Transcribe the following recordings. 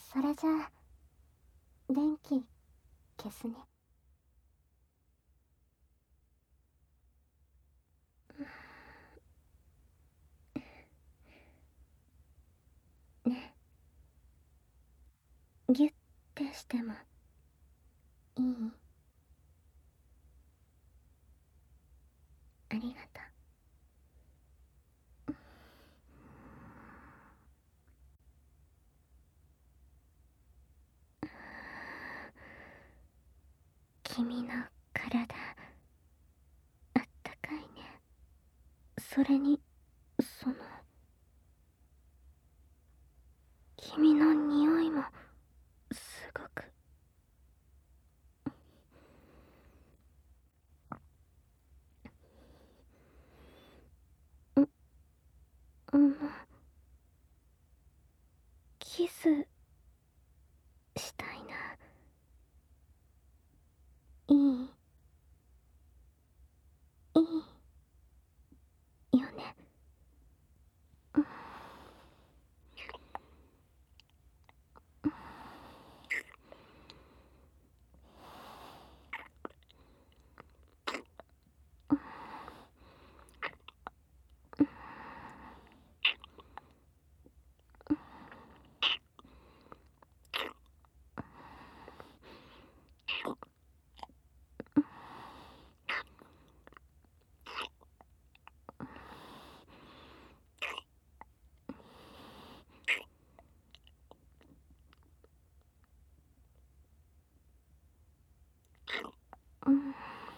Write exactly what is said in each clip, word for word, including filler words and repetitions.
それじゃあ電気消すね。ね、ギュッてしてもいい？ありがとう。君の体あったかいね。それにその君の匂いもすごく。んあのキスしたいな。いい？いいよね。うんうん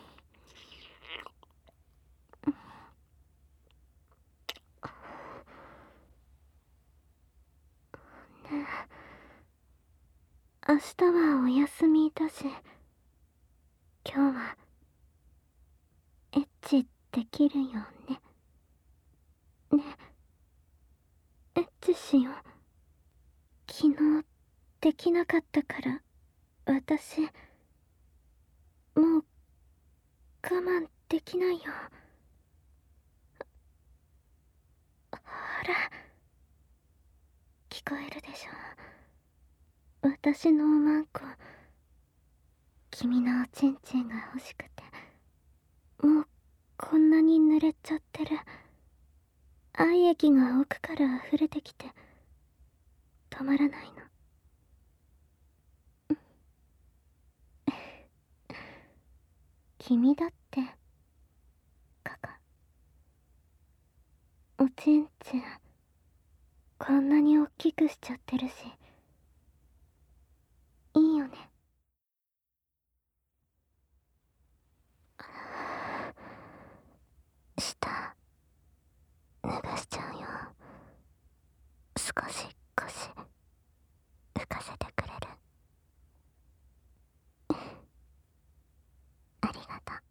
ねえ、明日はお休みだし、今日はエッチできるよね。ね、エッチしよう。昨日できなかったから私もう我慢できないよ。ほら、聞こえるでしょ。私のおまんこ、君のおちんちんが欲しくて、もうこんなに濡れちゃってる。愛液が奥から溢れてきて止まらないの。君だってカカ、おちんちんこんなに大きくしちゃってるし、いいよね。下脱がしちゃうよ。少し少し浮かせてくれる？ありがとう。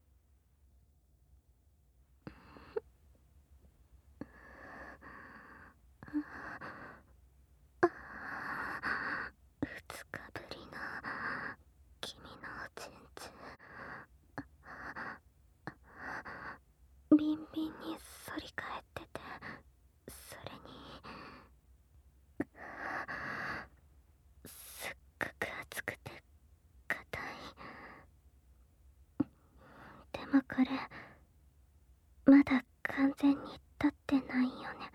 二日ぶりの君のおちんちん、ビンビンに反り返ってて、それにすっごく熱くて硬い。でもこれまだ完全に立ってないよね。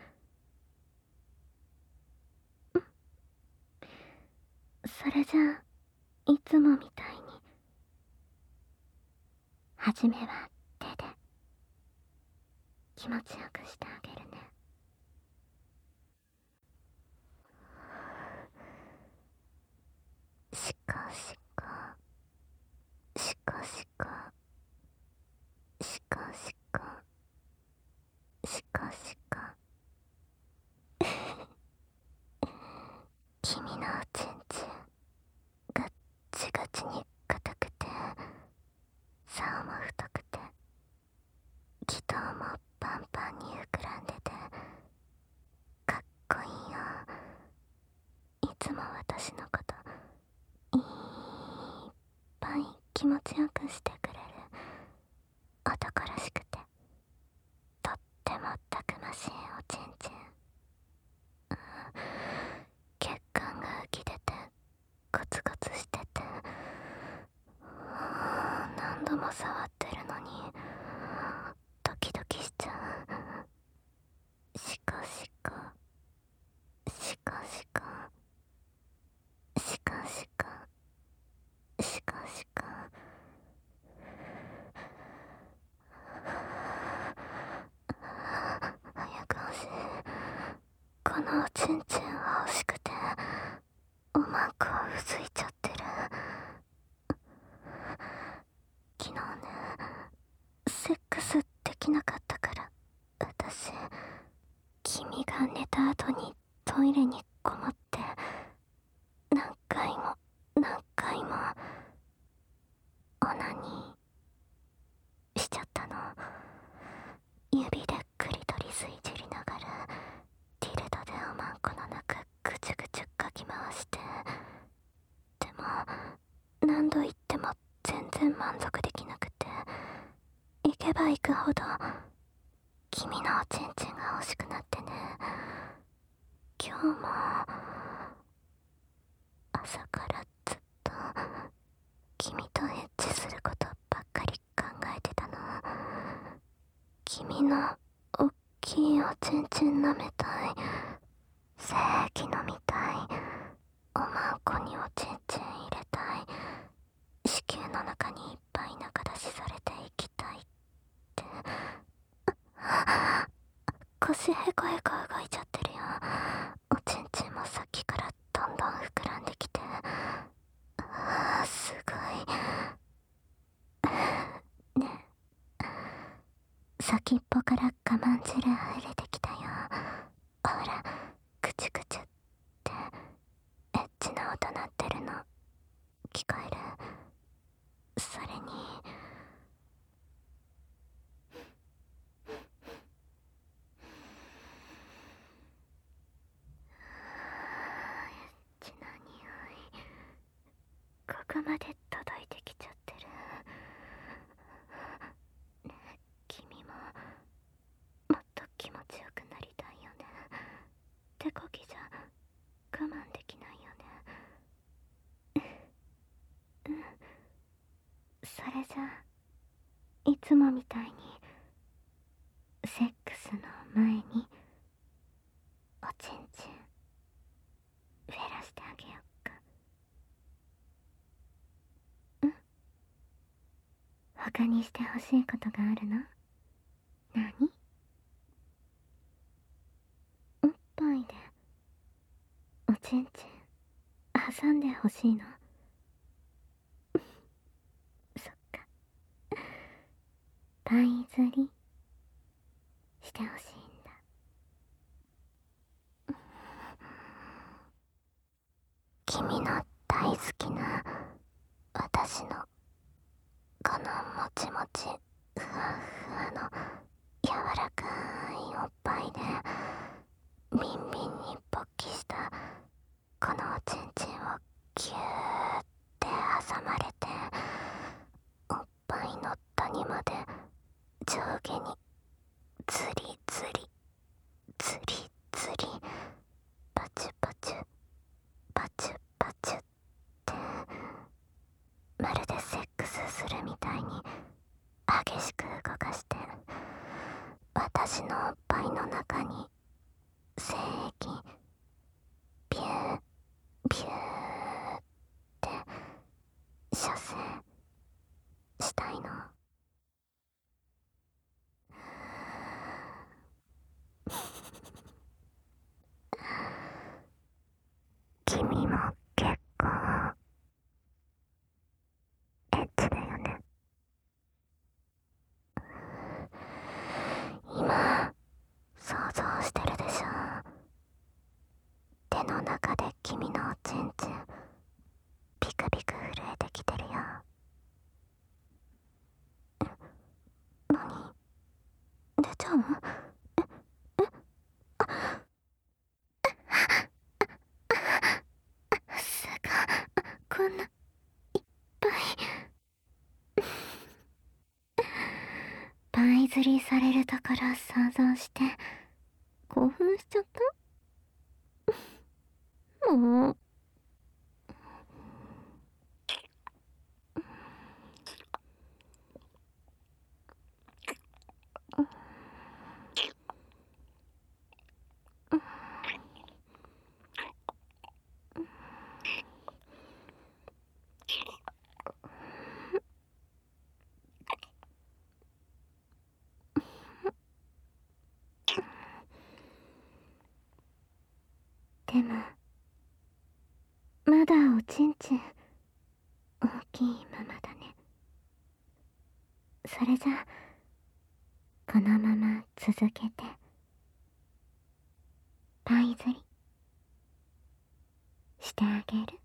それじゃあいつもみたいに、はじめは手で気持ちよくしてあげるね。しこしこしこしこしこしこしこしこ君のおちんちんガッチガチに硬くて、竿も太くて、気筒もパンパンに膨らんでてかっこいいよ。いつも私のこといっぱい気持ちよくしてくれる。男らしくてとってもたくましいおちんちん。血管が浮き出ても触ってるのにドキドキしちゃう。シカシカシカシカシカシカシカシカ。早く欲しい。このおちんちんは欲しくておまんこはうずいちゃってる。昨日ね、セックスできなかったから私、君が寝た後にトイレにこもって何回も何回もオナニーしちゃったの。指でクリトリスいじりながらティルドでおまんこの中ぐちゅぐちゅかき回して。でも何度言っても全然満足できなくて、行けば行くほど君のおちんちんが欲しくなってね。今日も朝からずっと君とエッチすることばっかり考えてたの。君のおっきいおちんちん舐めたい、精液飲みたい、おまんこにおちんちん入れたい、子宮の中にいっぱい中出しされていきたいって。腰へこへこ動いちゃってるよ。おちんちんもさっきからどんどん膨らんできて、あーすごいね。先っぽから我慢汁溢れてきたよ。ほら、ぐちゅぐちゅってエッチな音鳴ってるの聞こえる？それにエッチな匂い、ここまで届いてきちゃってる。ねえ、君ももっと気持ちよくなりたいよね。手こぎじゃ我慢できないよね。うん、それじゃあいつもみたいにセックスの前におちんちんフェラしてあげよっか。うん、他にしてほしいことがあるの？何？おっぱいでおちんちん挟んでほしいの？そっか、パイ釣りしてほしいんだ。君の大好きな私のこのもちもちふわふわの柔らかいおっぱいでビンビンに勃起したこのおちんちんをギューって挟まれて、おっぱいの谷まで上下にズリズリズリズリパチュパチュパチュパチュってまるでセックスするみたいに激しく動かして、私のおっぱいの中に精液ビュービューって射精したいの。君も結構エッチだよね。今想像してるでしょ。手の中で君のおちんちんピクピク震えてきてるよ。何？出ちゃう？ええあすごい、こんないっぱいパイ釣りされるところ想像して興奮しちゃった。もうでもまだおちんちん大きいままだね。それじゃこのまま続けてパイ釣りしてあげる。